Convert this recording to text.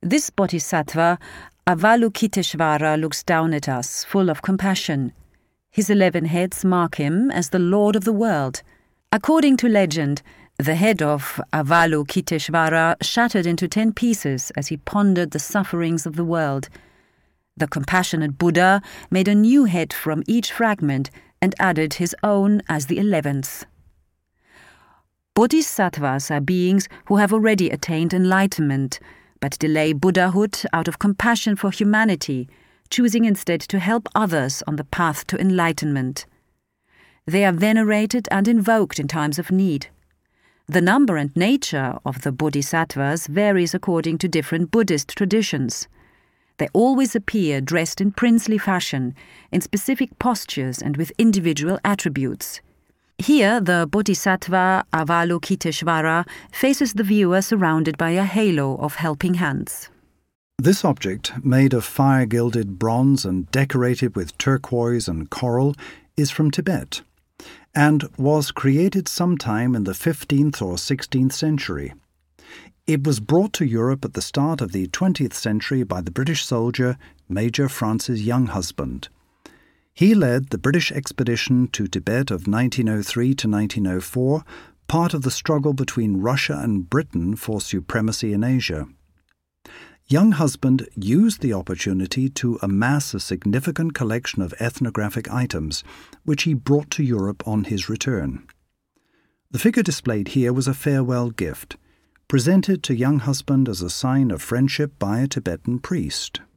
This bodhisattva, Avalokiteshvara, looks down at us, full of compassion. His 11 heads mark him as the Lord of the world. According to legend, the head of Avalokiteshvara shattered into 10 pieces as he pondered the sufferings of the world. The compassionate Buddha made a new head from each fragment and added his own as the 11th. Bodhisattvas are beings who have already attained enlightenment, but delay Buddhahood out of compassion for humanity, choosing instead to help others on the path to enlightenment. They are venerated and invoked in times of need. The number and nature of the bodhisattvas varies according to different Buddhist traditions. They always appear dressed in princely fashion, in specific postures and with individual attributes. Here, the Bodhisattva Avalokiteshvara faces the viewer surrounded by a halo of helping hands. This object, made of fire-gilded bronze and decorated with turquoise and coral, is from Tibet, and was created sometime in the 15th or 16th century. It was brought to Europe at the start of the 20th century by the British soldier Major Francis Younghusband. He led the British expedition to Tibet of 1903 to 1904, part of the struggle between Russia and Britain for supremacy in Asia. Younghusband used the opportunity to amass a significant collection of ethnographic items, which he brought to Europe on his return. The figure displayed here was a farewell gift, presented to Younghusband as a sign of friendship by a Tibetan priest.